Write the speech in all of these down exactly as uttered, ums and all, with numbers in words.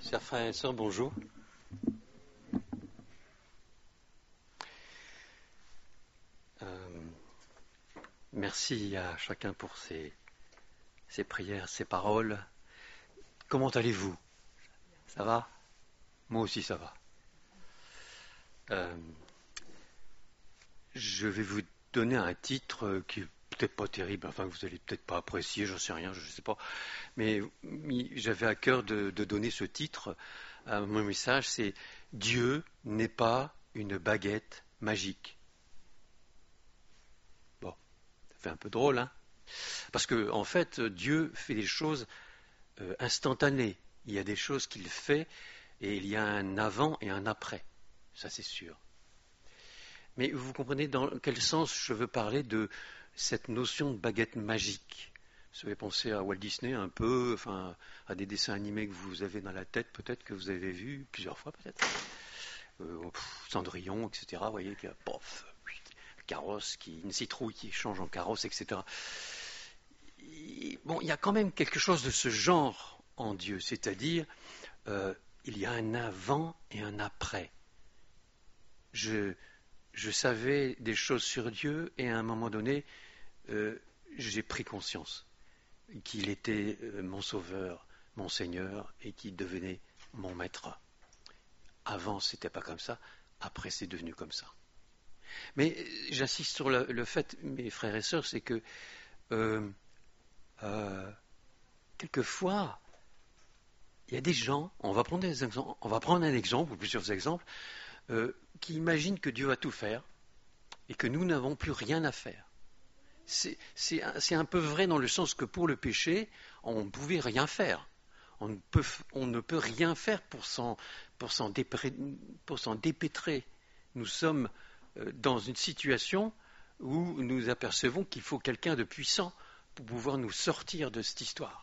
Chers frères et sœurs, bonjour. Euh, merci à chacun pour ses, ses prières, ses paroles. Comment allez-vous? Ça va? Moi aussi, ça va. Euh, je vais vous donner un titre qui est peut-être pas terrible, enfin que vous allez peut-être pas apprécier, j'en sais rien, je ne sais pas. Mais, mais j'avais à cœur de, de donner ce titre à mon message, c'est « Dieu n'est pas une baguette magique ». Bon, ça fait un peu drôle, hein? Parce que en fait, Dieu fait des choses euh, instantanées. Il y a des choses qu'il fait et il y a un avant et un après. Ça, c'est sûr. Mais vous comprenez dans quel sens je veux parler de cette notion de baguette magique. Vous avez pensé à Walt Disney un peu, enfin, à des dessins animés que vous avez dans la tête, peut-être que vous avez vus plusieurs fois, peut-être. Euh, pff, Cendrillon, et cetera. Vous voyez, qu'il y a, pof, le carrosse, qui, une citrouille qui change en carrosse, et cetera. Et, bon, il y a quand même quelque chose de ce genre en Dieu, c'est-à-dire, euh, il y a un avant et un après. Je, je savais des choses sur Dieu et à un moment donné, euh, j'ai pris conscience qu'il était euh, mon sauveur, mon Seigneur et qu'il devenait mon maître. Avant, c'était pas comme ça. Après, c'est devenu comme ça. Mais j'insiste sur le, le fait, mes frères et sœurs, c'est que euh, euh, quelquefois, il y a des gens, on va prendre, des exemples, on va prendre un exemple ou plusieurs exemples, euh, qui imaginent que Dieu va tout faire et que nous n'avons plus rien à faire. C'est, c'est, c'est un peu vrai dans le sens que pour le péché, on ne pouvait rien faire. On ne peut, on ne peut rien faire pour s'en, pour s'en, dépré, pour s'en dépêtrer. Nous sommes dans une situation où nous apercevons qu'il faut quelqu'un de puissant pour pouvoir nous sortir de cette histoire.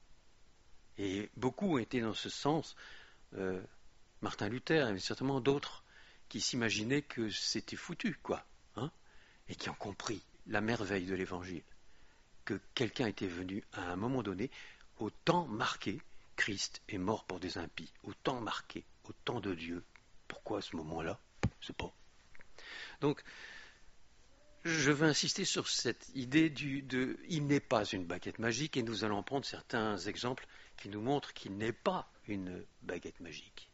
Et beaucoup ont été dans ce sens. Euh, Martin Luther, et certainement d'autres qui s'imaginaient que c'était foutu, quoi, hein, et qui ont compris la merveille de l'Évangile, que quelqu'un était venu à un moment donné, au temps marqué, Christ est mort pour des impies, au temps marqué, au temps de Dieu. Pourquoi à ce moment-là? Je ne sais pas. Donc, je veux insister sur cette idée du, de « il n'est pas une baguette magique » et nous allons prendre certains exemples qui nous montrent qu'il n'est pas une baguette magique.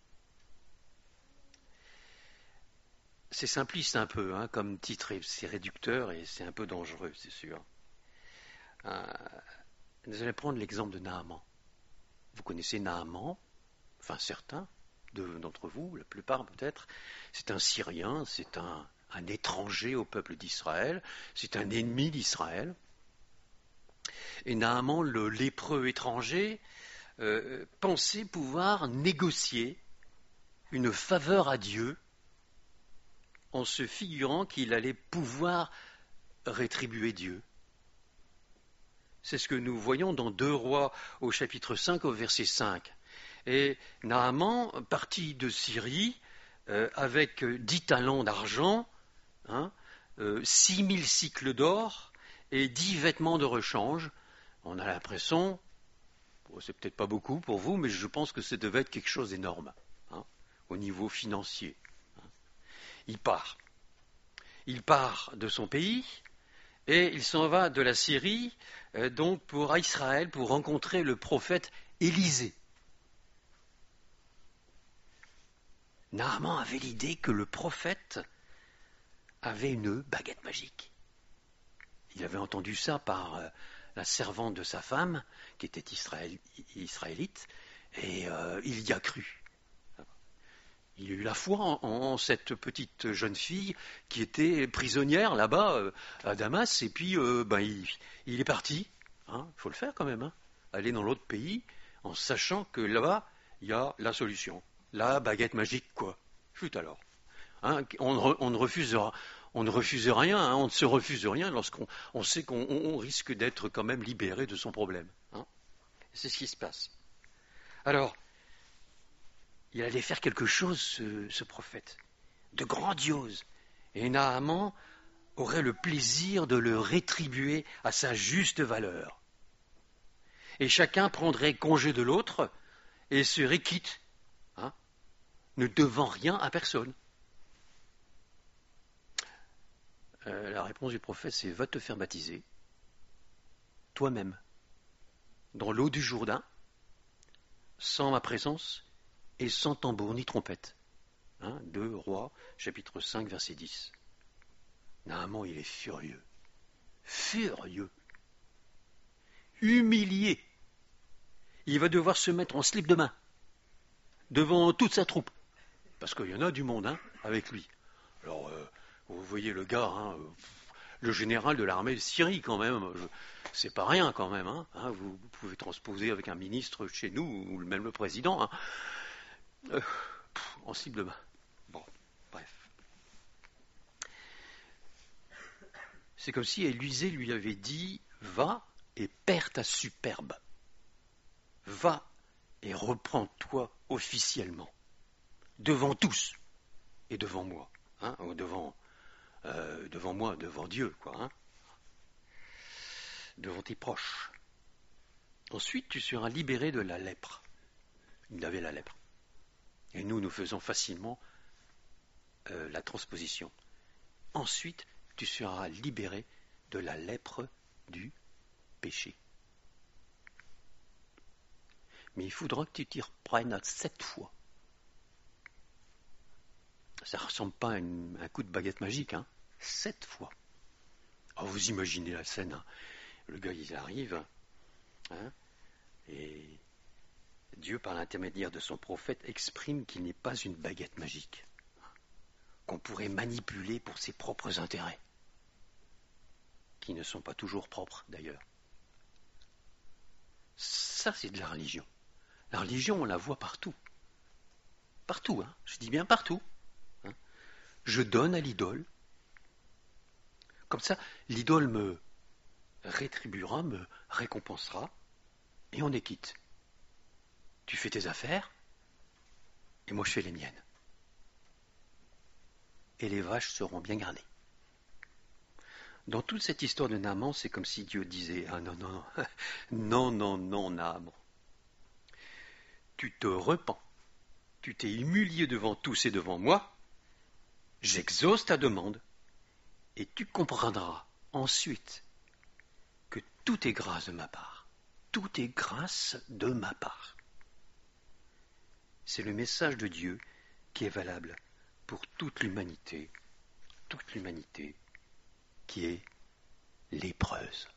C'est simpliste un peu, hein, comme titre, c'est réducteur et c'est un peu dangereux, c'est sûr. Euh, nous allons prendre l'exemple de Naaman. Vous connaissez Naaman, enfin certains de, d'entre vous, la plupart peut-être. C'est un Syrien, c'est un, un étranger au peuple d'Israël, c'est un ennemi d'Israël. Et Naaman, le lépreux étranger, euh, pensait pouvoir négocier une faveur à Dieu en se figurant qu'il allait pouvoir rétribuer Dieu. C'est ce que nous voyons dans deux Rois au chapitre cinq au verset cinq. Et Naaman, parti de Syrie, euh, avec dix talents d'argent, hein, euh, six mille cycles d'or et dix vêtements de rechange, on a l'impression, bon, c'est peut-être pas beaucoup pour vous, mais je pense que ça devait être quelque chose d'énorme, hein, au niveau financier. Hein. Il part. Il part de son pays et il s'en va de la Syrie euh, donc pour Israël pour rencontrer le prophète Élisée. Naaman avait l'idée que le prophète avait une baguette magique. Il avait entendu ça par euh, la servante de sa femme qui était israél, israélite et euh, il y a cru. Il a eu la foi en, en cette petite jeune fille qui était prisonnière là-bas euh, à Damas, et puis euh, ben, il, il est parti. Il hein, faut le faire quand même, hein, aller dans l'autre pays en sachant que là-bas, il y a la solution, la baguette magique, quoi. Chut alors. Hein, on, on, ne refuse, on ne refuse rien, hein, on ne se refuse rien lorsqu'on on sait qu'on on risque d'être quand même libéré de son problème. Hein. C'est ce qui se passe. Alors, il allait faire quelque chose, ce, ce prophète, de grandiose. Et Naaman aurait le plaisir de le rétribuer à sa juste valeur. Et chacun prendrait congé de l'autre et serait quitte ne devant rien à personne. Euh, la réponse du prophète, c'est va te faire baptiser toi-même dans l'eau du Jourdain, sans ma présence et sans tambour ni trompette. Hein, deux Rois, chapitre cinq, verset dix. Naaman, il est furieux. Furieux. Humilié. Il va devoir se mettre en slip de main devant toute sa troupe. Parce qu'il y en a du monde hein, avec lui. Alors, euh, vous voyez le gars, hein, le général de l'armée de Syrie quand même, je, c'est pas rien quand même. Hein, hein, vous, vous pouvez transposer avec un ministre chez nous, ou même le président, hein, euh, pff, en slip de main. Bon, bref. C'est comme si Élisée lui avait dit, va et perds ta superbe. Va et reprends-toi officiellement, devant tous et devant moi, hein, devant, euh, devant moi, devant Dieu, quoi, hein, devant tes proches. Ensuite, tu seras libéré de la lèpre. Il avait la lèpre. Et nous, nous faisons facilement euh, la transposition. Ensuite, tu seras libéré de la lèpre du péché. Mais il faudra que tu t'y reprennes sept fois. Ça ne ressemble pas à une, un coup de baguette magique, hein. Sept fois. Oh, vous imaginez la scène, hein. Le gars, il arrive, hein, et Dieu, par l'intermédiaire de son prophète, exprime qu'il n'est pas une baguette magique, qu'on pourrait manipuler pour ses propres intérêts, qui ne sont pas toujours propres, d'ailleurs. Ça, c'est de la religion. La religion, on la voit partout. Partout, hein. Je dis bien partout. Hein. Je donne à l'idole. Comme ça, l'idole me rétribuera, me récompensera, et on est quitte. Tu fais tes affaires, et moi je fais les miennes. Et les vaches seront bien gardées. Dans toute cette histoire de Naaman, c'est comme si Dieu disait, ah non, non, non, non, non, non, Naaman. Tu te repens, tu t'es humilié devant tous et devant moi, j'exauce ta demande, et tu comprendras ensuite que tout est grâce de ma part. Tout est grâce de ma part. C'est le message de Dieu qui est valable pour toute l'humanité, toute l'humanité qui est lépreuse.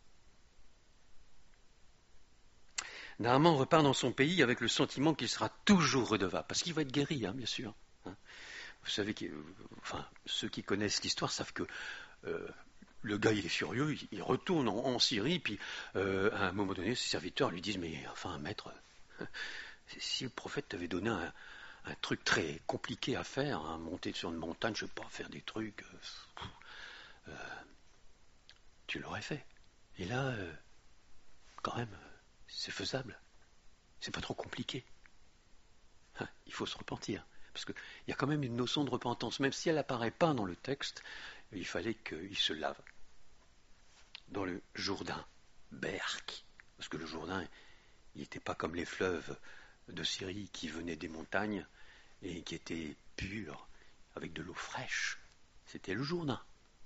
Naaman repart dans son pays avec le sentiment qu'il sera toujours redevable, parce qu'il va être guéri, hein, bien sûr. Hein. Vous savez que, enfin, ceux qui connaissent l'histoire savent que euh, le gars, il est furieux, il, il retourne en, en Syrie, puis euh, à un moment donné, ses serviteurs lui disent, mais enfin, maître, si le prophète t'avait donné un, un truc très compliqué à faire, hein, monter sur une montagne, je ne sais pas, faire des trucs, euh, euh, tu l'aurais fait. Et là, euh, quand même, c'est faisable. C'est pas trop compliqué. Hein, il faut se repentir. Parce qu'il y a quand même une notion de repentance, même si elle n'apparaît pas dans le texte, il fallait qu'il se lave dans le Jourdain, Berk. Parce que le Jourdain, il n'était pas comme les fleuves de Syrie qui venaient des montagnes et qui étaient purs, avec de l'eau fraîche. C'était le Jourdain.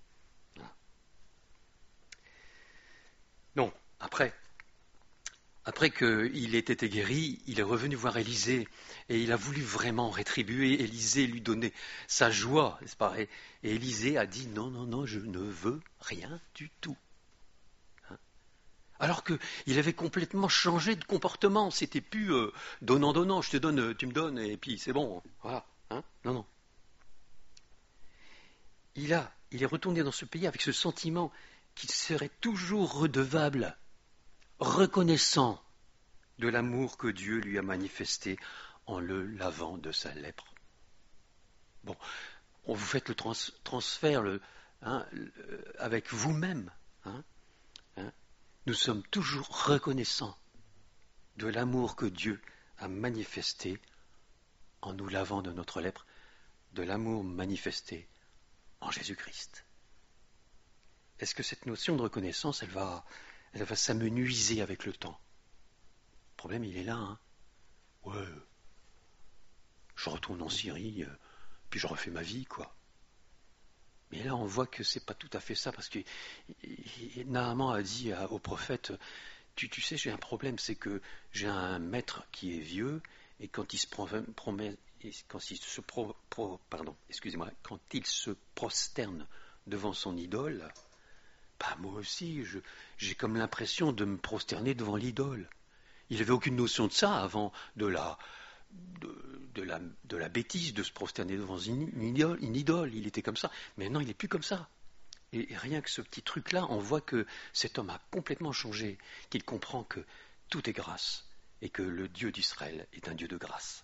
Non, après, après qu'il ait été guéri, il est revenu voir Élisée et il a voulu vraiment rétribuer. Élisée lui donner sa joie, n'est-ce pas ? Et Élisée a dit non, non, non, je ne veux rien du tout. Hein ? Alors qu'il avait complètement changé de comportement. C'était plus euh, donnant, donnant, je te donne, tu me donnes et puis c'est bon. Voilà. Hein ? Non, non. Il a, il est retourné dans ce pays avec ce sentiment qu'il serait toujours redevable, reconnaissant de l'amour que Dieu lui a manifesté en le lavant de sa lèpre. Bon, on vous fait le trans, transfert le, hein, le, avec vous-même. Hein, hein. Nous sommes toujours reconnaissants de l'amour que Dieu a manifesté en nous lavant de notre lèpre, de l'amour manifesté en Jésus-Christ. Est-ce que cette notion de reconnaissance, elle va, elle va s'amenuiser avec le temps ? Le problème, il est là. Hein. Ouais, je retourne en Syrie, euh, puis je refais ma vie, quoi. Mais là, on voit que c'est pas tout à fait ça, parce que Naaman a dit à, au prophète, tu, tu sais, j'ai un problème, c'est que j'ai un maître qui est vieux, et quand il se promet, quand il se pro, pro, pardon, excusez-moi, quand il se prosterne devant son idole, bah moi aussi, je, j'ai comme l'impression de me prosterner devant l'idole. Il n'avait aucune notion de ça avant de la, de, de, la, de la bêtise de se prosterner devant une, une, idole, une idole. Il était comme ça. Mais maintenant, il n'est plus comme ça. Et, et rien que ce petit truc-là, on voit que cet homme a complètement changé, qu'il comprend que tout est grâce et que le Dieu d'Israël est un Dieu de grâce.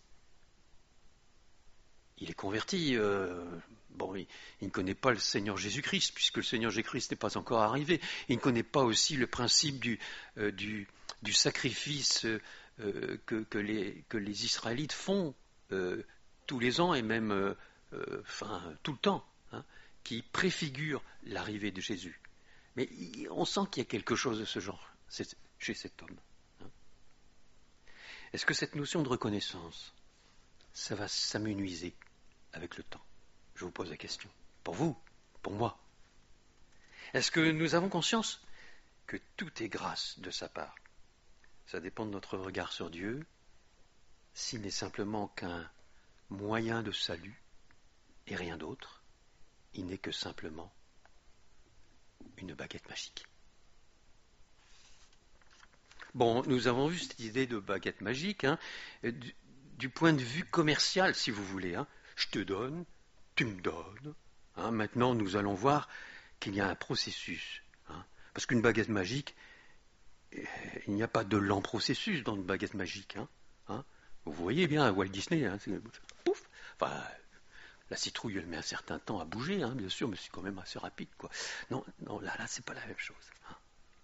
Il est converti, euh, bon, il, il ne connaît pas le Seigneur Jésus-Christ, puisque le Seigneur Jésus-Christ n'est pas encore arrivé. Il ne connaît pas aussi le principe du, euh, du, du sacrifice euh, que, que, les, que les Israélites font euh, tous les ans et même euh, euh, enfin, tout le temps, hein, qui préfigure l'arrivée de Jésus. Mais il, on sent qu'il y a quelque chose de ce genre chez cet homme. Hein. Est-ce que cette notion de reconnaissance, ça va s'amenuiser avec le temps? Je vous pose la question. Pour vous, pour moi. Est-ce que nous avons conscience que tout est grâce de sa part? Ça dépend de notre regard sur Dieu, s'il n'est simplement qu'un moyen de salut et rien d'autre. Il n'est que simplement une baguette magique. Bon, nous avons vu cette idée de baguette magique, hein, du, du point de vue commercial, si vous voulez. Hein. Je te donne, tu me donnes. Hein. Maintenant, nous allons voir qu'il y a un processus. Hein, parce qu'une baguette magique, il n'y a pas de lent processus dans une baguette magique. Hein, hein. Vous voyez bien, Walt Disney, hein, c'est, pouf, enfin, la citrouille, elle met un certain temps à bouger, hein, bien sûr, mais c'est quand même assez rapide, quoi. Non, non, là, là, c'est pas la même chose. Hein.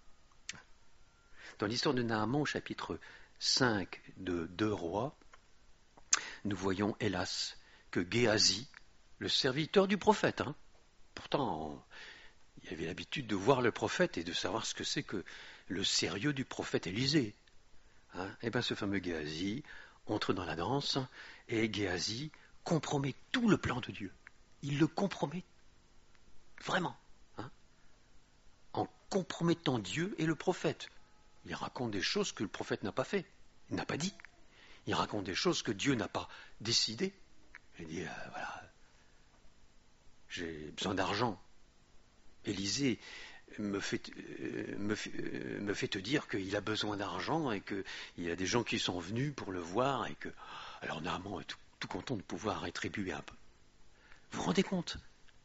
Dans l'histoire de Naaman, au chapitre cinq de Deux Rois, nous voyons, hélas, que Géasi, le serviteur du prophète, hein, pourtant, il avait l'habitude de voir le prophète et de savoir ce que c'est que le sérieux du prophète Élisée. Hein, et bien, ce fameux Géasi entre dans la danse, et Géasi compromet tout le plan de Dieu. Il le compromet vraiment, hein, en compromettant Dieu et le prophète. Il raconte des choses que le prophète n'a pas fait, il n'a pas dit. Il raconte des choses que Dieu n'a pas décidées. Il dit, euh, voilà, j'ai besoin d'argent. Élisée me fait, euh, me, fait, euh, me fait te dire qu'il a besoin d'argent et qu'il y a des gens qui sont venus pour le voir et que... Alors Naaman est tout, tout content de pouvoir rétribuer un peu. Vous vous rendez compte?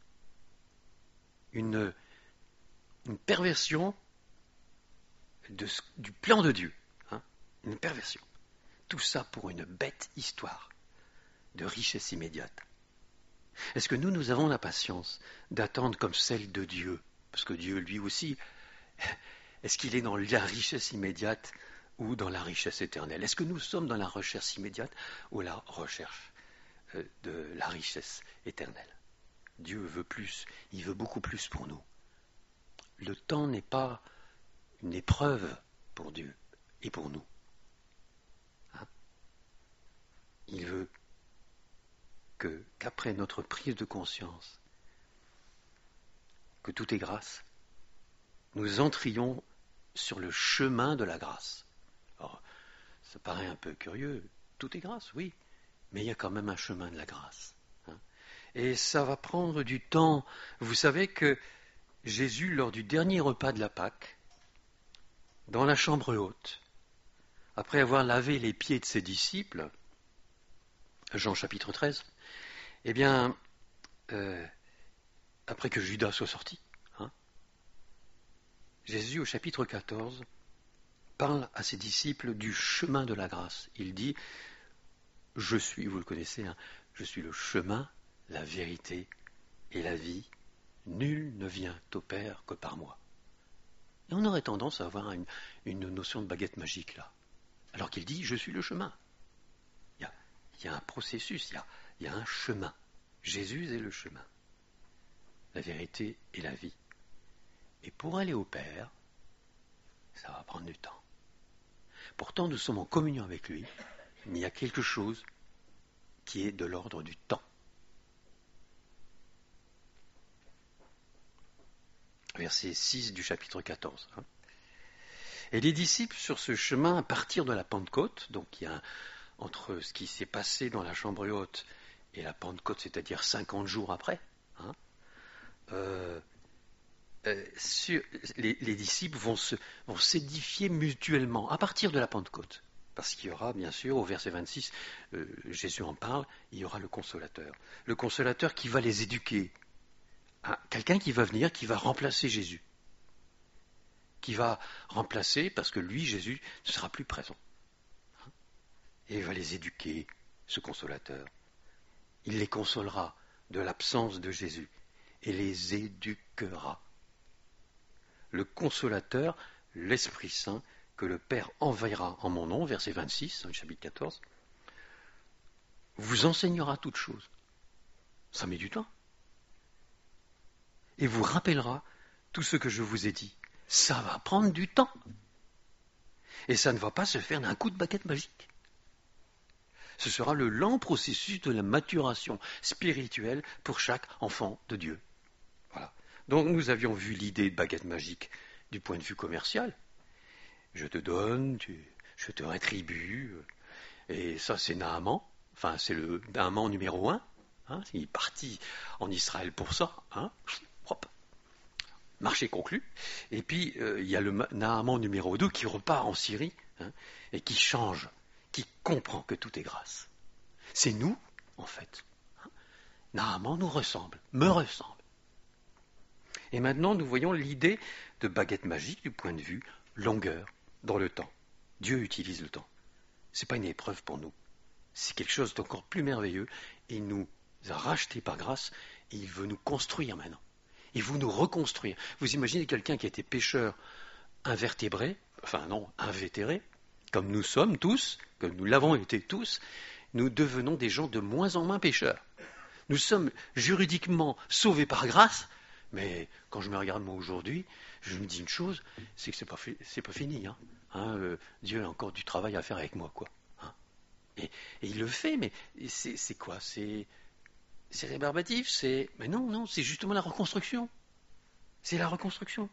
Une, une perversion de, du plan de Dieu. Hein, une perversion. Tout ça pour une bête histoire de richesse immédiate. Est-ce que nous, nous avons la patience d'attendre comme celle de Dieu? Parce que Dieu, lui aussi, est-ce qu'il est dans la richesse immédiate ou dans la richesse éternelle? Est-ce que nous sommes dans la recherche immédiate ou la recherche de la richesse éternelle? Dieu veut plus, il veut beaucoup plus pour nous. Le temps n'est pas une épreuve pour Dieu et pour nous. Hein? Il veut que, qu'après notre prise de conscience, que tout est grâce, nous entrions sur le chemin de la grâce. Alors, ça paraît un peu curieux, tout est grâce, oui, mais il y a quand même un chemin de la grâce. Hein. Et ça va prendre du temps. Vous savez que Jésus, lors du dernier repas de la Pâque, dans la chambre haute, après avoir lavé les pieds de ses disciples, Jean chapitre treize, eh bien, euh, après que Judas soit sorti, hein, Jésus, au chapitre quatorze, parle à ses disciples du chemin de la grâce. Il dit, je suis, vous le connaissez, hein, je suis le chemin, la vérité et la vie. Nul ne vient au Père que par moi. Et on aurait tendance à avoir une, une notion de baguette magique là. Alors qu'il dit, je suis le chemin. Il y a, il y a un processus, il y a, il y a un chemin. Jésus est le chemin, la vérité et la vie. Et pour aller au Père, ça va prendre du temps. Pourtant, nous sommes en communion avec lui, mais il y a quelque chose qui est de l'ordre du temps. Verset six du chapitre quatorze. Hein. Et les disciples, sur ce chemin, à partir de la Pentecôte, donc il y a entre ce qui s'est passé dans la chambre haute et la Pentecôte, c'est-à-dire cinquante jours après, hein, euh, euh, sur, les, les disciples vont, se, vont s'édifier mutuellement à partir de la Pentecôte. Parce qu'il y aura, bien sûr, au verset vingt-six, euh, Jésus en parle, il y aura le consolateur. Le consolateur qui va les éduquer. Ah, quelqu'un qui va venir, qui va remplacer Jésus. Qui va remplacer, parce que lui, Jésus, ne sera plus présent. Et il va les éduquer, ce consolateur. Il les consolera de l'absence de Jésus et les éduquera. Le consolateur, l'Esprit Saint, que le Père enverra en mon nom, verset vingt-six, dans le chapitre quatorze, vous enseignera toutes choses. Ça met du temps. Et vous rappellera tout ce que je vous ai dit. Ça va prendre du temps. Et ça ne va pas se faire d'un coup de baguette magique. Ce sera le lent processus de la maturation spirituelle pour chaque enfant de Dieu. Voilà. Donc nous avions vu l'idée de baguette magique du point de vue commercial. Je te donne, tu, je te rétribue. Et ça, c'est Naaman. Enfin, c'est le Naaman numéro un. Hein, il est parti en Israël pour ça. Hein, hop. Marché conclu. Et puis, euh, il y a le Naaman numéro deux qui repart en Syrie, hein, et qui change, qui comprend que tout est grâce. C'est nous, en fait. Hein. Naaman nous ressemble, me ressemble. Et maintenant, nous voyons l'idée de baguette magique du point de vue longueur dans le temps. Dieu utilise le temps. Ce n'est pas une épreuve pour nous. C'est quelque chose d'encore plus merveilleux. Il nous a rachetés par grâce et il veut nous construire maintenant. Il veut nous reconstruire. Vous imaginez quelqu'un qui était pécheur invertébré, enfin non, invétéré, comme nous sommes tous, comme nous l'avons été tous, nous devenons des gens de moins en moins pécheurs. Nous sommes juridiquement sauvés par grâce, mais quand je me regarde moi aujourd'hui, je me dis une chose, c'est que c'est pas, c'est pas fini. Hein. Hein, euh, Dieu a encore du travail à faire avec moi, quoi. Hein. Et, et il le fait, mais c'est, c'est quoi C'est C'est rébarbatif, c'est... Mais non, non, c'est justement la reconstruction. C'est la reconstruction.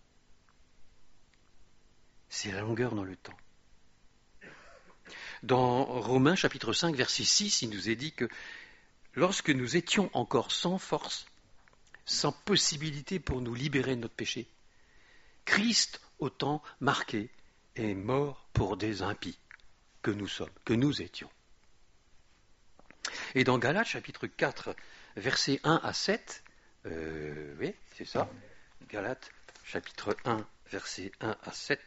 C'est la longueur dans le temps. Dans Romains chapitre cinq, verset six, il nous est dit que lorsque nous étions encore sans force, sans possibilité pour nous libérer de notre péché, Christ, au temps marqué, est mort pour des impies que nous sommes, que nous étions. Et dans Galates, chapitre quatre, versets un à sept, euh, oui, c'est ça, Galates, chapitre un, versets un à sept,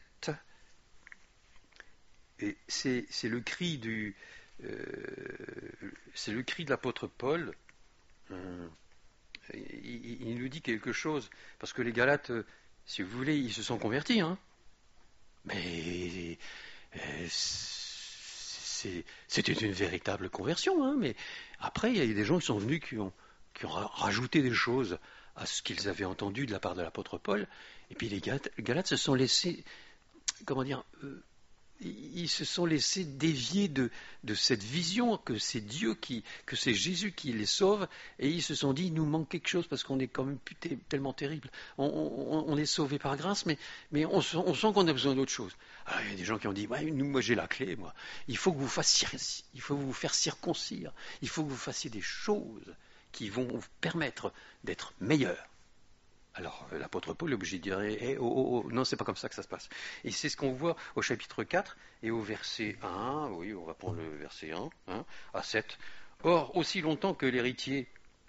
et c'est, c'est le cri du, euh, c'est le cri de l'apôtre Paul. Euh, il, il nous dit quelque chose, parce que les Galates, si vous voulez, ils se sont convertis, hein, mais euh, c'est, c'était une véritable conversion, hein, mais après, il y a des gens qui sont venus qui ont, qui ont rajouté des choses à ce qu'ils avaient entendu de la part de l'apôtre Paul, et puis les Galates, les Galates se sont laissés, comment dire, euh, ils se sont laissés dévier de, de cette vision que c'est Dieu qui, que c'est Jésus qui les sauve, et ils se sont dit, il nous manque quelque chose parce qu'on est quand même tellement terrible. On, on, on est sauvé par grâce, mais, mais on, on sent qu'on a besoin d'autre chose. Alors, il y a des gens qui ont dit, ouais, nous, moi j'ai la clé, moi. Il faut que vous fassiez, il faut vous faire circoncire, il faut que vous fassiez des choses qui vont vous permettre d'être meilleurs. Alors, l'apôtre Paul est obligé de dire, eh, oh, oh, oh, non, c'est pas comme ça que ça se passe. Et c'est ce qu'on voit au chapitre quatre et au verset un, oui, on va prendre le verset un, hein, à sept. Or, aussi longtemps que l'héritier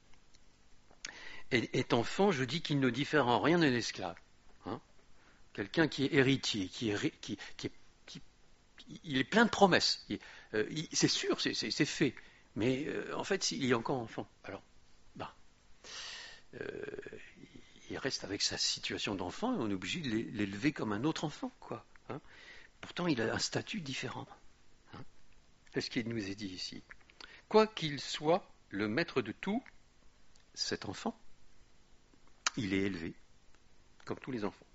est, est enfant, je dis qu'il ne diffère en rien d'un esclave. Hein. Quelqu'un qui est héritier, qui est, qui, qui est, qui, il est plein de promesses. Il, euh, il, c'est sûr, c'est, c'est, c'est fait. Mais euh, en fait, il est encore enfant. Alors, bah, euh, il reste avec sa situation d'enfant et on est obligé de l'élever comme un autre enfant, quoi. Hein. Pourtant, il a un statut différent. Hein. C'est ce qui nous est dit ici. Quoi qu'il soit le maître de tout, cet enfant, il est élevé, comme tous les enfants.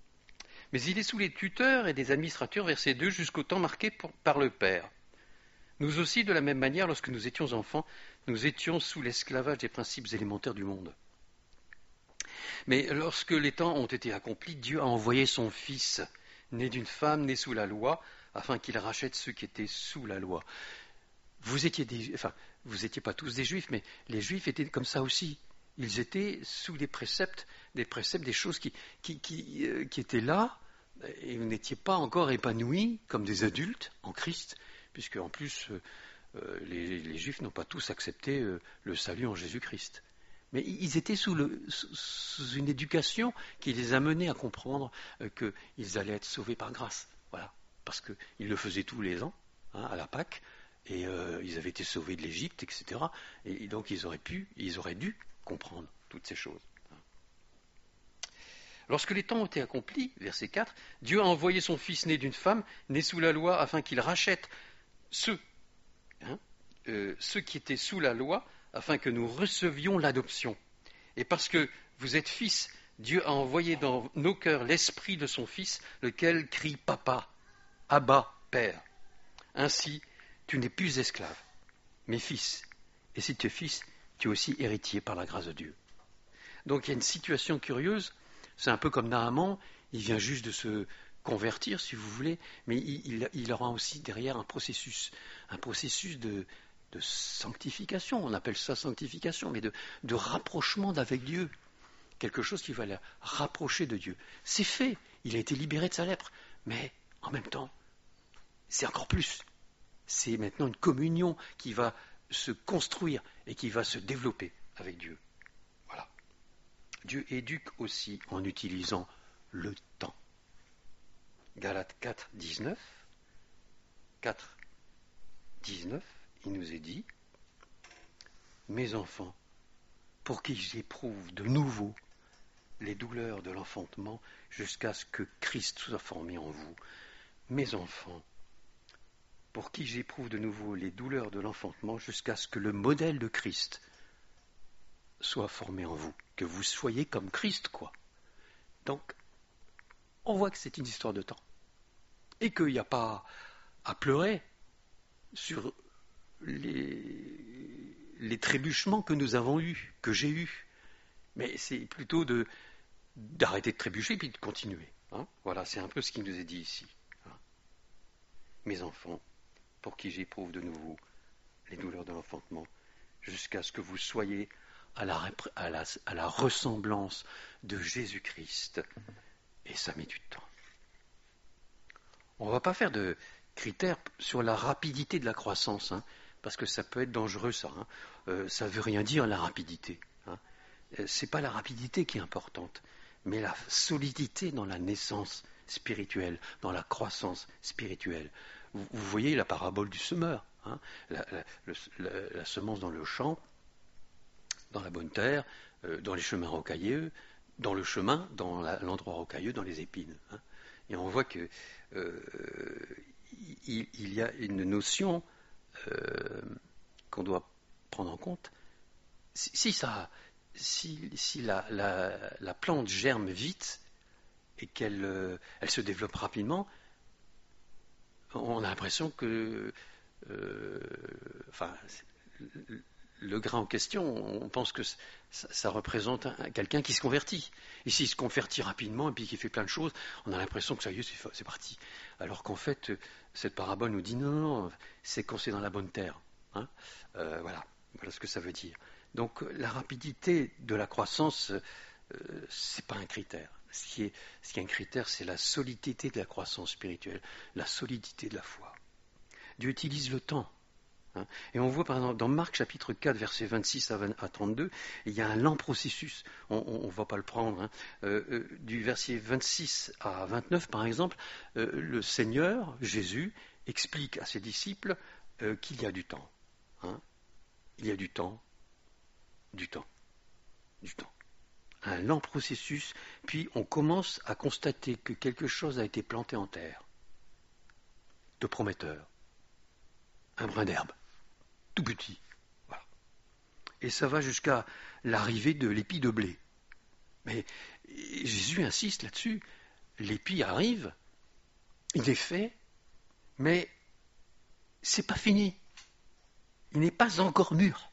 Mais il est sous les tuteurs et des administrateurs, verset deux, jusqu'au temps marqué pour, par le Père. Nous aussi, de la même manière, lorsque nous étions enfants, nous étions sous l'esclavage des principes élémentaires du monde. Mais lorsque les temps ont été accomplis, Dieu a envoyé son Fils, né d'une femme, né sous la loi, afin qu'il rachète ceux qui étaient sous la loi. Vous étiez des, enfin, vous n'étiez pas tous des Juifs, mais les Juifs étaient comme ça aussi. Ils étaient sous des préceptes, des préceptes, des choses qui, qui, qui, euh, qui étaient là, et vous n'étiez pas encore épanouis comme des adultes en Christ, puisque en plus, euh, les, les Juifs n'ont pas tous accepté euh, le salut en Jésus-Christ. Mais ils étaient sous, le, sous une éducation qui les amenait à comprendre euh, qu'ils allaient être sauvés par grâce. Voilà. Parce qu'ils le faisaient tous les ans, hein, à la Pâque, et euh, ils avaient été sauvés de l'Égypte, et cetera. Et, et donc ils auraient pu, ils auraient dû comprendre toutes ces choses. Lorsque les temps ont été accomplis, verset quatre, Dieu a envoyé son Fils né d'une femme, né sous la loi, afin qu'il rachète ceux, hein, euh, ceux qui étaient sous la loi, afin que nous recevions l'adoption. Et parce que vous êtes fils, Dieu a envoyé dans nos cœurs l'esprit de son Fils, lequel crie « Papa, Abba, Père ». Ainsi, tu n'es plus esclave, mais fils. Et si tu es fils, tu es aussi héritier par la grâce de Dieu. Donc il y a une situation curieuse, c'est un peu comme Naaman, il vient juste de se convertir, si vous voulez, mais il, il, il aura aussi derrière un processus, un processus de, de sanctification, on appelle ça sanctification, mais de, de rapprochement d'avec Dieu, quelque chose qui va le rapprocher de Dieu. C'est fait, il a été libéré de sa lèpre, mais en même temps, c'est encore plus. C'est maintenant une communion qui va se construire et qui va se développer avec Dieu. Voilà. Dieu éduque aussi en utilisant le temps. Galates quatre, dix-neuf. quatre, dix-neuf, il nous est dit « Mes enfants, pour qui j'éprouve de nouveau les douleurs de l'enfantement jusqu'à ce que Christ soit formé en vous. Mes enfants, pour qui j'éprouve de nouveau les douleurs de l'enfantement jusqu'à ce que le modèle de Christ soit formé en vous, que vous soyez comme Christ, quoi. » Donc, on voit que c'est une histoire de temps. Et qu'il n'y a pas à pleurer sur les, les trébuchements que nous avons eus, que j'ai eus. Mais c'est plutôt de, d'arrêter de trébucher et puis de continuer. Hein. Voilà, c'est un peu ce qui nous est dit ici. Hein. Mes enfants, pour qui j'éprouve de nouveau les douleurs de l'enfantement, jusqu'à ce que vous soyez à la, à la, à la ressemblance de Jésus-Christ. Et ça met du temps. On ne va pas faire de critères sur la rapidité de la croissance, hein, parce que ça peut être dangereux, ça. Hein. Euh, ça ne veut rien dire, la rapidité. Hein. Euh, ce n'est pas la rapidité qui est importante, mais la solidité dans la naissance spirituelle, dans la croissance spirituelle. Vous, vous voyez la parabole du semeur, hein, la, la, le, la, la semence dans le champ, dans la bonne terre, euh, dans les chemins rocailleux, dans le chemin, dans la, l'endroit rocailleux, dans les épines. Hein. Et on voit que euh, il, il y a une notion euh, qu'on doit prendre en compte. Si, si, ça, si, si la, la, la plante germe vite et qu'elle euh, elle se développe rapidement, on a l'impression que euh, enfin, le grain en question, on pense que ça, ça représente un, quelqu'un qui se convertit. Et s'il se convertit rapidement et puis qu'il fait plein de choses, on a l'impression que ça y est, c'est, c'est parti. Alors qu'en fait, cette parabole nous dit non, non, c'est quand c'est dans la bonne terre. Hein. Euh, voilà. Voilà ce que ça veut dire. Donc la rapidité de la croissance, euh, c'est pas un critère. Ce qui, est, ce qui est un critère, c'est la solidité de la croissance spirituelle, la solidité de la foi. Dieu utilise le temps. Hein. Et on voit par exemple dans Marc chapitre quatre, versets vingt-six à trente-deux, il y a un lent processus. On ne va pas le prendre. Hein. Euh, euh, du verset vingt-six à vingt-neuf, par exemple, euh, le Seigneur, Jésus, explique à ses disciples euh, qu'il y a du temps. Hein. Il y a du temps, du temps, du temps. Un lent processus, puis on commence à constater que quelque chose a été planté en terre, de prometteur, un brin d'herbe, tout petit. Voilà. Et ça va jusqu'à l'arrivée de l'épi de blé. Mais Jésus insiste là-dessus, l'épi arrive, il est fait, mais c'est pas fini. il n'est pas encore mûr.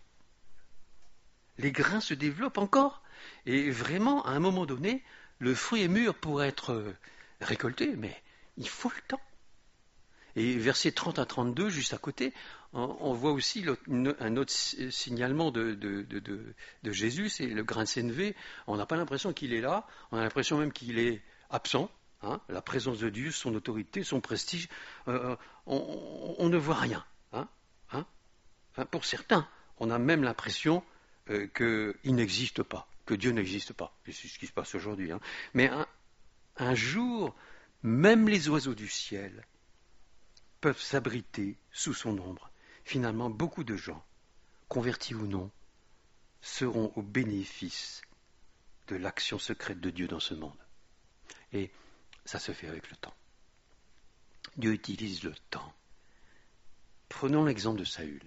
Les grains se développent encore, et vraiment, à un moment donné, le fruit est mûr pour être récolté, mais il faut le temps. Et versets trente à trente-deux, juste à côté, on, on voit aussi un autre signalement de, de, de, de, de Jésus, c'est le grain de sénévé. On n'a pas l'impression qu'il est là, on a l'impression même qu'il est absent. Hein, la présence de Dieu, son autorité, son prestige, euh, on, on, on ne voit rien. Hein, hein, hein, pour certains, on a même l'impression euh, qu'il n'existe pas, que Dieu n'existe pas. Et c'est ce qui se passe aujourd'hui. Hein. Mais un, un jour, même les oiseaux du ciel peuvent s'abriter sous son ombre. Finalement, beaucoup de gens, convertis ou non, seront au bénéfice de l'action secrète de Dieu dans ce monde. Et ça se fait avec le temps. Dieu utilise le temps. Prenons l'exemple de Saül.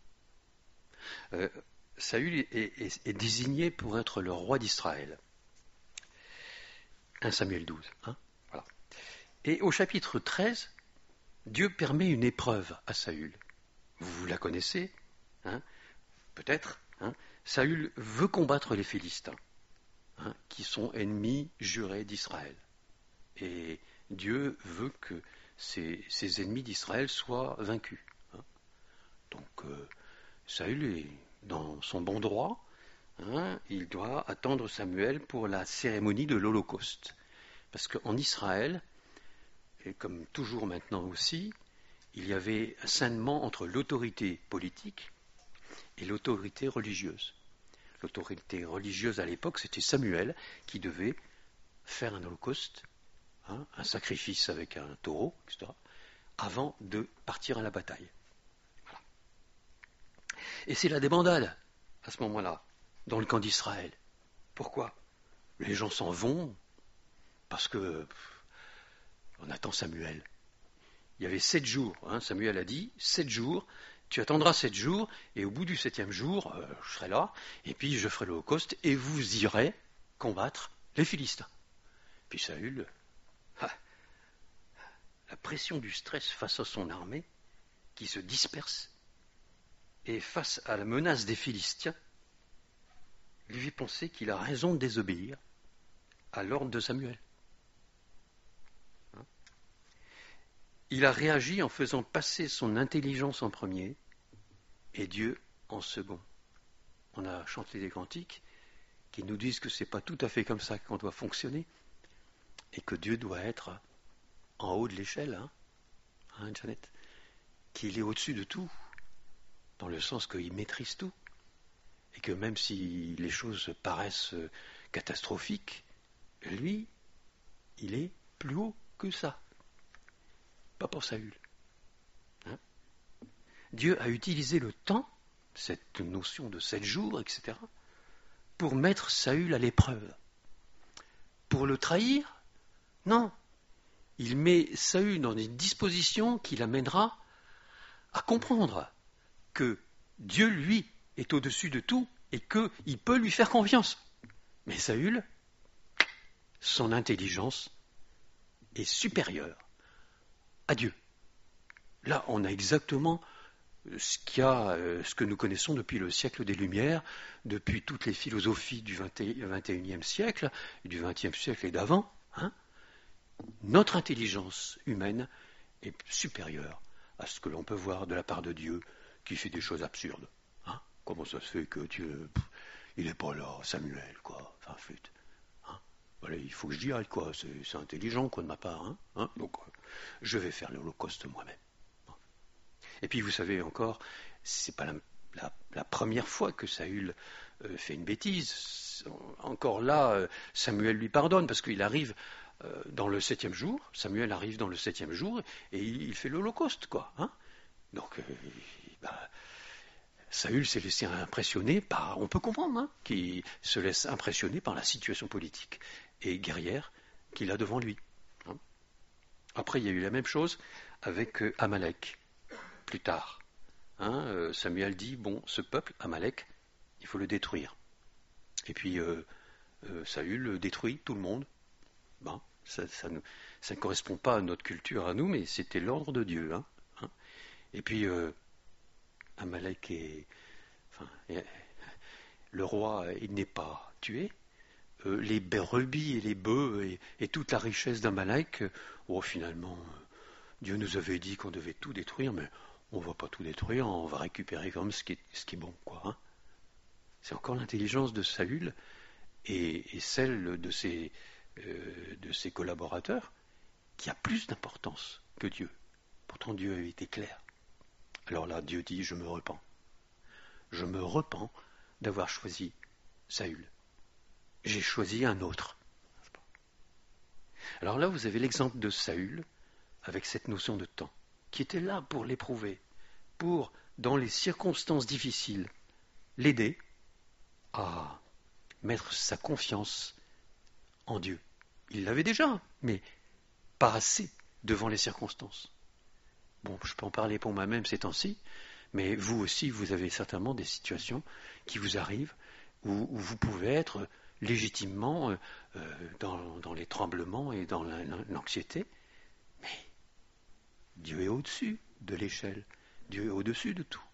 Euh, Saül est, est, est désigné pour être le roi d'Israël. premier Samuel douze. Hein, voilà. Et au chapitre treize, Dieu permet une épreuve à Saül. Vous la connaissez, hein, peut-être. Hein. Saül veut combattre les Philistins, hein, qui sont ennemis jurés d'Israël. Et Dieu veut que ces, ces ennemis d'Israël soient vaincus. Hein. Donc euh, Saül est dans son bon droit. Hein, il doit attendre Samuel pour la cérémonie de l'Holocauste. Parce qu'en Israël, et comme toujours maintenant aussi, il y avait un scinement entre l'autorité politique et l'autorité religieuse. L'autorité religieuse à l'époque, c'était Samuel qui devait faire un holocauste, hein, un sacrifice avec un taureau, et cetera, avant de partir à la bataille. Voilà. Et c'est la débandade, à ce moment-là, dans le camp d'Israël. Pourquoi ? Les gens s'en vont parce que on attend Samuel. Il y avait sept jours, hein, Samuel a dit, sept jours, tu attendras sept jours, et au bout du septième jour, euh, je serai là, et puis je ferai l'Holocauste, et vous irez combattre les Philistins. Puis Saül, ah, la pression du stress face à son armée, qui se disperse, et face à la menace des Philistins, lui fait penser qu'il a raison de désobéir à l'ordre de Samuel. Il a réagi en faisant passer son intelligence en premier et Dieu en second. On a chanté des cantiques qui nous disent que ce n'est pas tout à fait comme ça qu'on doit fonctionner et que Dieu doit être en haut de l'échelle, hein, hein Janet, qu'il est au-dessus de tout, dans le sens qu'il maîtrise tout et que même si les choses paraissent catastrophiques, lui, il est plus haut que ça. Pas pour Saül. Hein? Dieu a utilisé le temps, cette notion de sept jours, et cetera, pour mettre Saül à l'épreuve. Pour le trahir ? Non. Il met Saül dans une disposition qui l'amènera à comprendre que Dieu, lui, est au-dessus de tout et qu'il peut lui faire confiance. Mais Saül, son intelligence est supérieure à Dieu. Là, on a exactement ce, qu'il y a, ce que nous connaissons depuis le siècle des Lumières, depuis toutes les philosophies du vingt et unième siècle, du vingtième siècle et d'avant. Hein. Notre intelligence humaine est supérieure à ce que l'on peut voir de la part de Dieu, qui fait des choses absurdes. Hein. Comment ça se fait que Dieu, pff, il n'est pas là, Samuel, quoi, enfin, flûte. Voilà, il faut que je dise, quoi, c'est, c'est intelligent, quoi, de ma part. Hein, hein donc, euh, je vais faire l'Holocauste moi-même. Et puis, vous savez encore, c'est pas la, la, la première fois que Saül euh, fait une bêtise. Encore là, euh, Samuel lui pardonne, parce qu'il arrive euh, dans le septième jour. Samuel arrive dans le septième jour, et il, il fait l'Holocauste, quoi. Hein donc, euh, bah, Saül s'est laissé impressionner par, on peut comprendre, hein, qu'il se laisse impressionner par la situation politique et guerrière qu'il a devant lui. Hein. Après, il y a eu la même chose avec euh, Amalek, plus tard. Hein, euh, Samuel dit, bon, ce peuple, Amalek, il faut le détruire. Et puis, euh, euh, Saül détruit tout le monde. Bon, ça, ça, ne, ça ne correspond pas à notre culture à nous, mais c'était l'ordre de Dieu. Hein, hein. Et puis, euh, Amalek est, enfin, est- le roi, il n'est pas tué. Euh, les brebis et les bœufs et, et toute la richesse d'Amalek, euh, oh, finalement, euh, Dieu nous avait dit qu'on devait tout détruire, mais on ne va pas tout détruire, on va récupérer quand même ce qui est, ce qui est bon, quoi. Hein. C'est encore l'intelligence de Saül et, et celle de ses, euh, de ses collaborateurs qui a plus d'importance que Dieu. Pourtant, Dieu avait été clair. Alors là, Dieu dit, je me repens. Je me repens d'avoir choisi Saül. J'ai choisi un autre. Alors là, vous avez l'exemple de Saül, avec cette notion de temps, qui était là pour l'éprouver, pour, dans les circonstances difficiles, l'aider à mettre sa confiance en Dieu. Il l'avait déjà, mais pas assez devant les circonstances. Bon, je peux en parler pour moi-même ces temps-ci, mais vous aussi, vous avez certainement des situations qui vous arrivent où, où vous pouvez être légitimement euh, dans, dans les tremblements et dans l'anxiété, mais Dieu est au-dessus de l'échelle, Dieu est au-dessus de tout.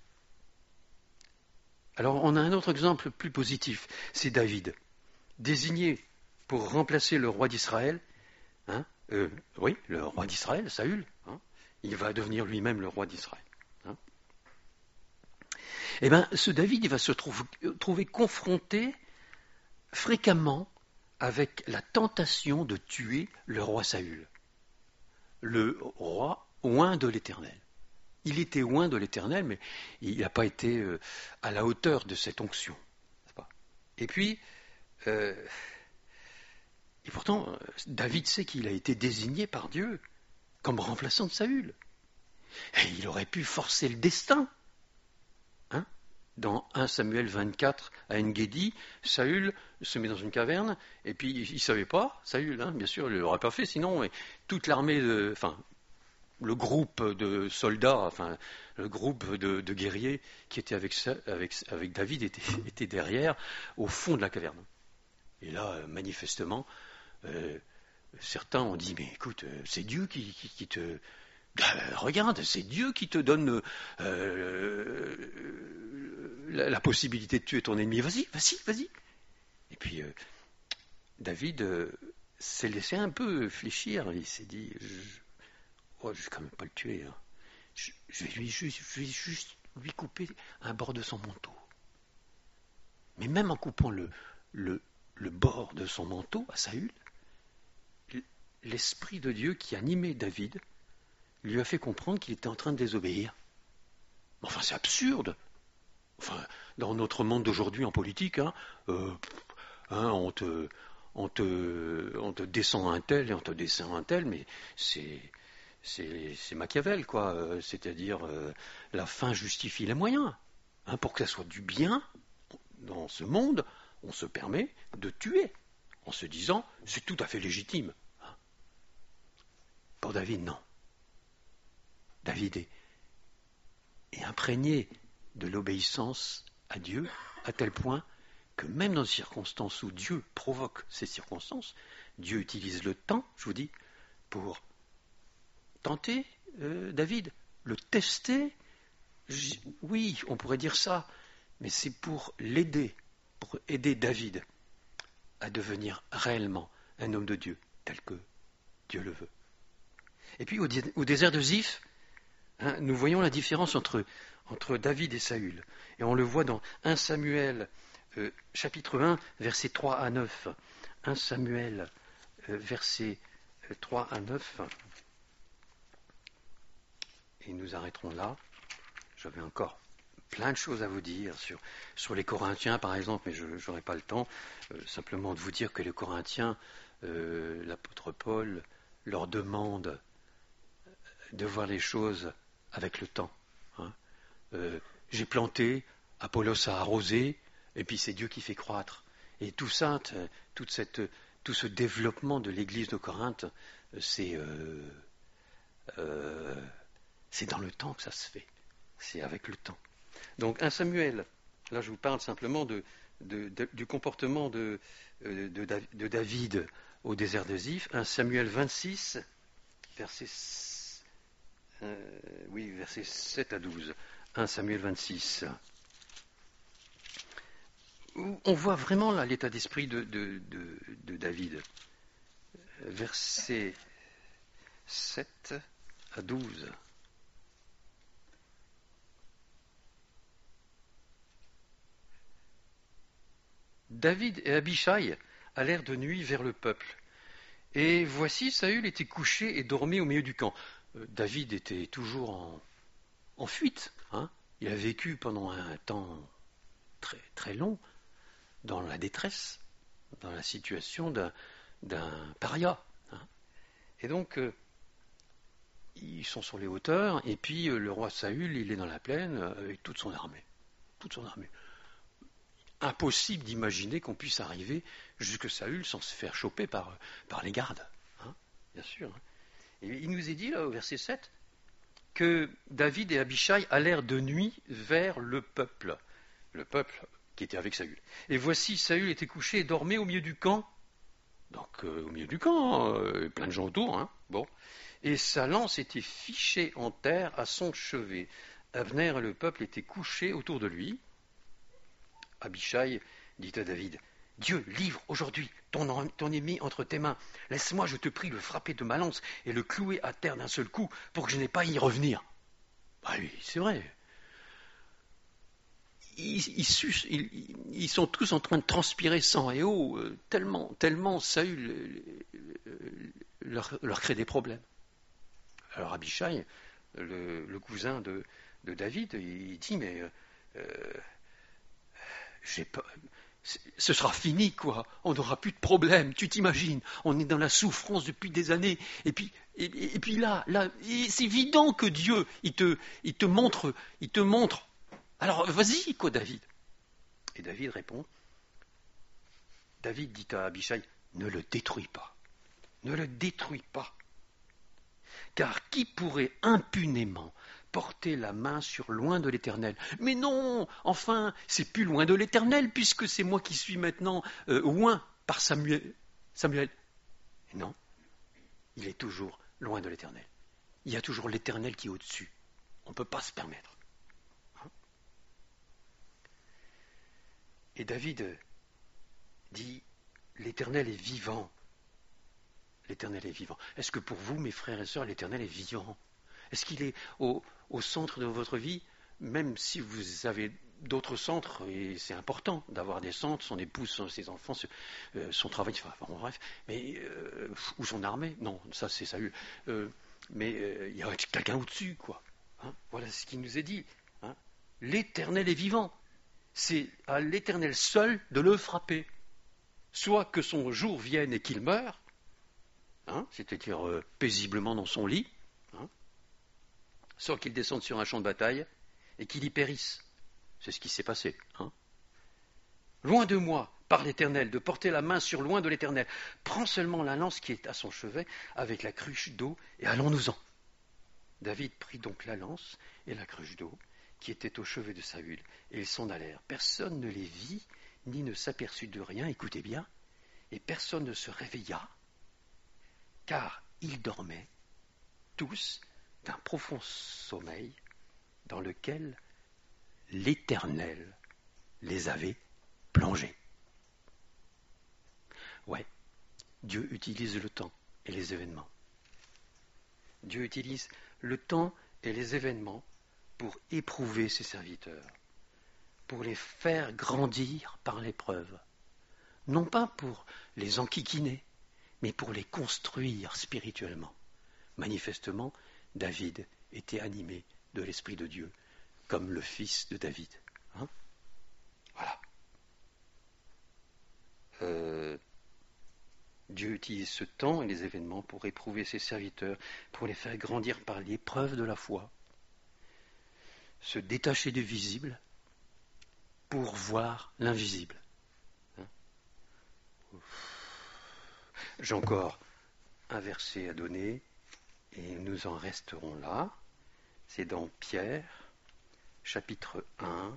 Alors on a un autre exemple plus positif, c'est David, désigné pour remplacer le roi d'Israël, hein, euh, oui, le roi d'Israël, Saül, hein, il va devenir lui-même le roi d'Israël. Hein. Eh bien, ce David, il va se trouve, trouver confronté fréquemment avec la tentation de tuer le roi Saül, le roi oint de l'Éternel. Il était oint de l'Éternel, mais il n'a pas été euh, à la hauteur de cette onction. Et puis, euh, et pourtant, David sait qu'il a été désigné par Dieu comme remplaçant de Saül. Et il aurait pu forcer le destin. Hein. Dans un Samuel vingt-quatre, à En-Gedi, Saül se met dans une caverne, et puis il ne savait pas, Saül, hein, bien sûr, il ne l'aurait pas fait, sinon et toute l'armée, de, enfin, le groupe de soldats, enfin, le groupe de, de guerriers qui était avec, avec, avec David était, était derrière, au fond de la caverne. Et là, manifestement, euh, certains ont dit, mais écoute, c'est Dieu qui, qui, qui te... Ben, regarde, c'est Dieu qui te donne euh, la, la possibilité de tuer ton ennemi. Vas-y, vas-y, vas-y. Et puis, euh, David euh, s'est laissé un peu fléchir. Il s'est dit, je, oh, je vais quand même pas le tuer. Hein. Je, je, vais lui, je, je vais juste lui couper un bord de son manteau. Mais même en coupant le, le, le bord de son manteau à Saül, l'Esprit de Dieu qui animait David lui a fait comprendre qu'il était en train de désobéir. Enfin, c'est absurde. Enfin, dans notre monde d'aujourd'hui en politique, hein, euh, hein, on, te, on, te, on te descend un tel et on te descend un tel, mais c'est, c'est, c'est Machiavel, quoi. Euh, c'est-à-dire, euh, la fin justifie les moyens. Hein, pour que ça soit du bien, dans ce monde, on se permet de tuer, en se disant, c'est tout à fait légitime. Hein. Pour David, non. David est, est imprégné de l'obéissance à Dieu, à tel point que même dans des circonstances où Dieu provoque ces circonstances, Dieu utilise le temps, je vous dis, pour tenter euh, David, le tester. J- oui, on pourrait dire ça, mais c'est pour l'aider, pour aider David à devenir réellement un homme de Dieu, tel que Dieu le veut. Et puis au, dé- au désert de Ziph, hein, nous voyons la différence entre, entre David et Saül. Et on le voit dans un Samuel, euh, chapitre un, versets trois à neuf. un Samuel, euh, versets trois à neuf. Et nous arrêterons là. J'avais encore plein de choses à vous dire sur, sur les Corinthiens, par exemple, mais je n'aurai pas le temps. Euh, simplement de vous dire que les Corinthiens, euh, l'apôtre Paul leur demande de voir les choses avec le temps. Hein. Euh, j'ai planté, Apollos a arrosé, et puis c'est Dieu qui fait croître. Et tout ça, toute cette, tout ce développement de l'église de Corinthe, c'est, euh, euh, c'est dans le temps que ça se fait. C'est avec le temps. Donc un Samuel, là je vous parle simplement de, de, de, du comportement de, de, de David au désert de Ziph. un Samuel vingt-six, verset, euh, oui, versets sept à douze. un Samuel vingt-six. On voit vraiment là l'état d'esprit de, de, de, de David. Versets sept à douze. David et Abishai allèrent de nuit vers le peuple. Et voici, Saül était couché et dormait au milieu du camp. Euh, David était toujours en, en fuite. Hein. Il a vécu pendant un temps très, très long dans la détresse, dans la situation d'un, d'un paria. Hein. Et donc, euh, ils sont sur les hauteurs, et puis euh, le roi Saül, il est dans la plaine euh, avec toute son armée. Toute son armée. Impossible d'imaginer qu'on puisse arriver jusque Saül sans se faire choper par, par les gardes. Hein, bien sûr. Et il nous est dit, là, au verset sept, que David et Abishai allèrent de nuit vers le peuple. Le peuple qui était avec Saül. Et voici, Saül était couché et dormait au milieu du camp. Donc, euh, au milieu du camp, euh, plein de gens autour. Hein, bon. Et sa lance était fichée en terre à son chevet. Abner et le peuple étaient couchés autour de lui. Abishai dit à David, « Dieu livre aujourd'hui ton, ton ennemi entre tes mains. Laisse-moi, je te prie, le frapper de ma lance et le clouer à terre d'un seul coup pour que je n'ai pas à y revenir. » Ah oui, c'est vrai. Ils, ils, ils, ils sont tous en train de transpirer sang et eau, euh, tellement, tellement Saül euh, leur, leur crée des problèmes. Alors Abishai, le, le cousin de, de David, il dit, mais... Euh, J'ai pas... ce sera fini, quoi. On n'aura plus de problème, tu t'imagines. On est dans la souffrance depuis des années. Et puis, et, et puis là, là c'est évident que Dieu, il te, il te montre, il te montre. Alors, vas-y, quoi, David. Et David répond, David dit à Abishai, ne le détruis pas. Ne le détruis pas. Car qui pourrait impunément porter la main sur loin de l'Éternel? Mais non, enfin, c'est plus loin de l'Éternel, puisque c'est moi qui suis maintenant euh, loin par Samuel. Samuel. Non, il est toujours loin de l'Éternel. Il y a toujours l'Éternel qui est au-dessus. On ne peut pas se permettre. Hein? Et David dit, l'Éternel est vivant. L'Éternel est vivant. Est-ce que pour vous, mes frères et sœurs, l'Éternel est vivant? Est-ce qu'il est au, au centre de votre vie, même si vous avez d'autres centres, et c'est important d'avoir des centres, son épouse, ses enfants, euh, son travail, enfin, bon, bref, mais, euh, ou son armée, non, ça c'est Saül, euh, mais euh, il y a quelqu'un au-dessus, quoi. Hein, voilà ce qu'il nous est dit. Hein. L'Éternel est vivant. C'est à l'Éternel seul de le frapper. Soit que son jour vienne et qu'il meure, hein, c'est-à-dire euh, paisiblement dans son lit, hein, soit qu'il descende sur un champ de bataille et qu'il y périsse. C'est ce qui s'est passé. Hein. Loin de moi, par l'Éternel, de porter la main sur loin de l'Éternel. Prends seulement la lance qui est à son chevet avec la cruche d'eau et allons-nous-en. David prit donc la lance et la cruche d'eau qui étaient au chevet de Saül, et ils s'en allèrent. Personne ne les vit, ni ne s'aperçut de rien, écoutez bien, et personne ne se réveilla, car ils dormaient tous d'un profond sommeil dans lequel l'Éternel les avait plongés. Ouais, Dieu utilise le temps et les événements. Dieu utilise le temps et les événements pour éprouver ses serviteurs, pour les faire grandir par l'épreuve, non pas pour les enquiquiner, mais pour les construire spirituellement. Manifestement, David était animé de l'Esprit de Dieu, comme le fils de David. Hein? Voilà. Euh, Dieu utilise ce temps et les événements pour éprouver ses serviteurs, pour les faire grandir par l'épreuve de la foi, se détacher du visible pour voir l'invisible. Hein? J'ai encore un verset à donner et nous en resterons là. C'est dans Pierre, chapitre un.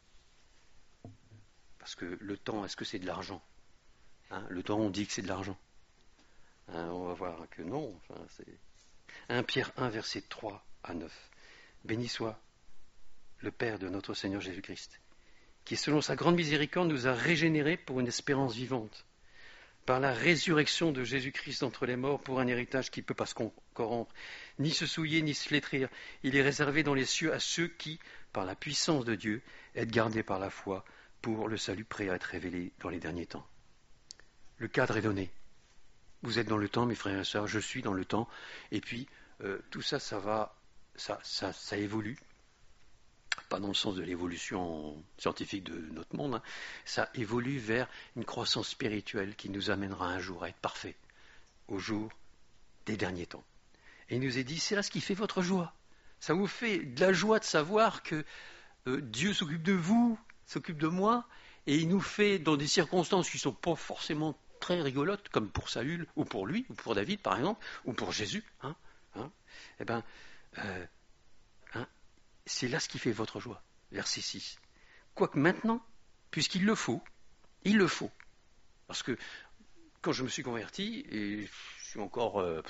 Parce que le temps, est-ce que c'est de l'argent? Hein, le temps, on dit que c'est de l'argent. Hein, on va voir que non. Enfin, c'est... un Pierre un, verset trois à neuf. Béni soit le Père de notre Seigneur Jésus-Christ, qui, selon sa grande miséricorde, nous a régénérés pour une espérance vivante, par la résurrection de Jésus-Christ d'entre les morts, pour un héritage qui ne peut pas se corrompre, ni se souiller, ni se flétrir. Il est réservé dans les cieux à ceux qui, par la puissance de Dieu, être gardés par la foi pour le salut prêt à être révélé dans les derniers temps. Le cadre est donné. Vous êtes dans le temps, mes frères et sœurs, je suis dans le temps, et puis euh, tout ça, ça va, ça, ça, ça évolue. Pas dans le sens de l'évolution scientifique de notre monde, hein. Ça évolue vers une croissance spirituelle qui nous amènera un jour à être parfait, au jour des derniers temps. Et il nous est dit, c'est là ce qui fait votre joie. Ça vous fait de la joie de savoir que euh, Dieu s'occupe de vous, s'occupe de moi, et il nous fait dans des circonstances qui ne sont pas forcément très rigolotes, comme pour Saül, ou pour lui, ou pour David par exemple, ou pour Jésus. Hein, hein, eh ben, euh, hein, c'est là ce qui fait votre joie. Verset six. Quoique maintenant, puisqu'il le faut, il le faut. Parce que quand je me suis converti, et je suis encore euh,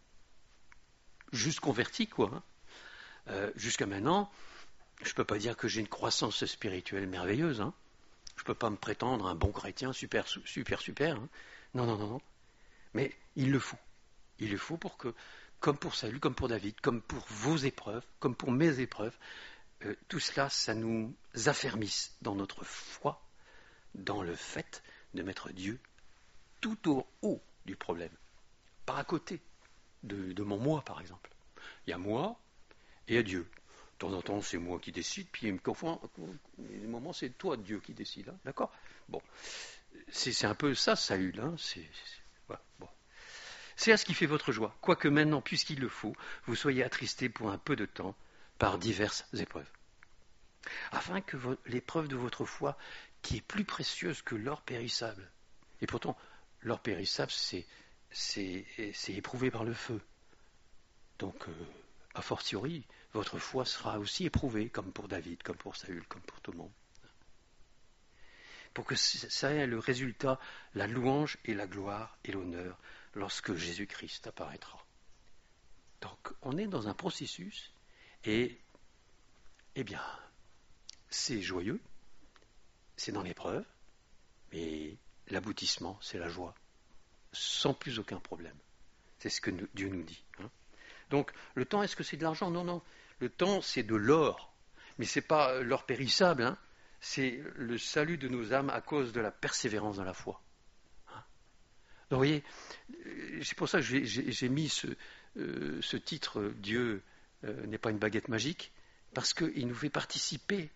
juste converti, quoi, hein, euh, jusqu'à maintenant, je ne peux pas dire que j'ai une croissance spirituelle merveilleuse. Hein. Je ne peux pas me prétendre un bon chrétien super, super, super. Hein. Non, non, non, non. Mais il le faut. Il le faut pour que, comme pour Saül, comme pour David, comme pour vos épreuves, comme pour mes épreuves, euh, tout cela, ça nous affermisse dans notre foi, dans le fait de mettre Dieu tout au haut du problème, pas à côté de, de mon moi, par exemple. Il y a moi et il y a Dieu. De temps en temps, c'est moi qui décide, puis il me confond. Au moment, c'est toi, Dieu, qui décide. Hein, d'accord ? Bon. C'est, c'est un peu ça, Saül. Hein, c'est, c'est, voilà, bon. C'est à ce qui fait votre joie. Quoique maintenant, puisqu'il le faut, vous soyez attristés pour un peu de temps par diverses épreuves. Afin que vo- l'épreuve de votre foi, qui est plus précieuse que l'or périssable, et pourtant, l'or périssable, c'est, c'est, c'est éprouvé par le feu. Donc, euh, a fortiori, votre foi sera aussi éprouvée, comme pour David, comme pour Saül, comme pour tout le monde. Pour que ça ait le résultat, la louange et la gloire et l'honneur lorsque Jésus-Christ apparaîtra. Donc, on est dans un processus et, eh bien, c'est joyeux, c'est dans l'épreuve, mais l'aboutissement, c'est la joie, sans plus aucun problème. C'est ce que nous, Dieu nous dit. Hein. Donc, le temps, est-ce que c'est de l'argent ? Non, non. Le temps, c'est de l'or. Mais ce n'est pas l'or périssable, hein. C'est le salut de nos âmes à cause de la persévérance dans la foi. Hein. Donc, vous voyez, c'est pour ça que j'ai, j'ai, j'ai mis ce, euh, ce titre « Dieu euh, n'est pas une baguette magique », parce qu'il nous fait participer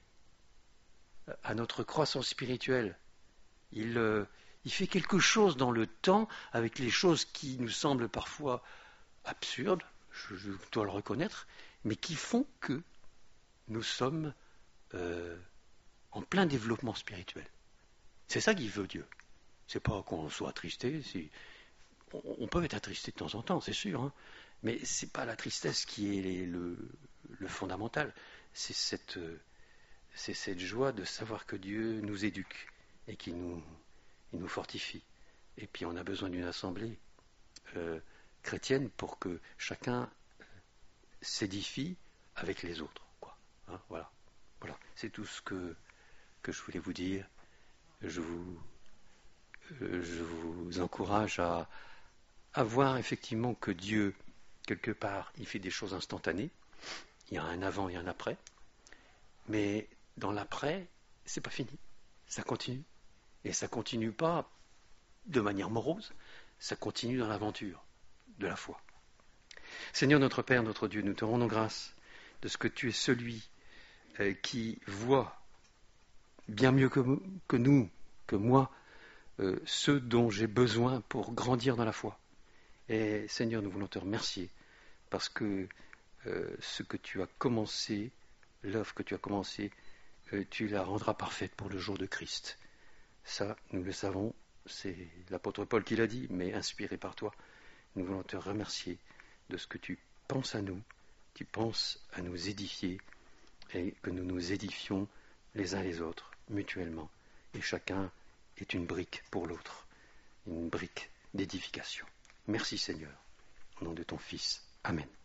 à notre croissance spirituelle. Il, euh, il fait quelque chose dans le temps avec les choses qui nous semblent parfois absurdes, je, je dois le reconnaître, mais qui font que nous sommes euh, en plein développement spirituel. C'est ça qu'il veut Dieu. C'est pas qu'on soit attristé, c'est... On, on peut être attristé de temps en temps, c'est sûr, hein, mais c'est pas la tristesse qui est les, le, le fondamental. C'est cette, c'est cette joie de savoir que Dieu nous éduque et qu'il nous, il nous fortifie. Et puis on a besoin d'une assemblée euh, chrétienne pour que chacun s'édifie avec les autres. Quoi. Hein, voilà. Voilà. C'est tout ce que, que je voulais vous dire. Je vous, euh, je vous encourage à, à voir effectivement que Dieu, quelque part, il fait des choses instantanées. Il y a un avant et un après. Mais dans l'après, c'est pas fini. Ça continue. Et ça continue pas de manière morose, ça continue dans l'aventure de la foi. Seigneur notre Père, notre Dieu, nous te rendons grâce de ce que tu es celui euh, qui voit bien mieux que, que nous, que moi, euh, ce dont j'ai besoin pour grandir dans la foi. Et Seigneur, nous voulons te remercier parce que euh, ce que tu as commencé, l'œuvre que tu as commencée, euh, tu la rendras parfaite pour le jour de Christ. Ça, nous le savons, c'est l'apôtre Paul qui l'a dit, mais inspiré par toi. Nous voulons te remercier de ce que tu penses à nous, tu penses à nous édifier et que nous nous édifions les uns les autres mutuellement. Et chacun est une brique pour l'autre, une brique d'édification. Merci Seigneur, au nom de ton Fils. Amen.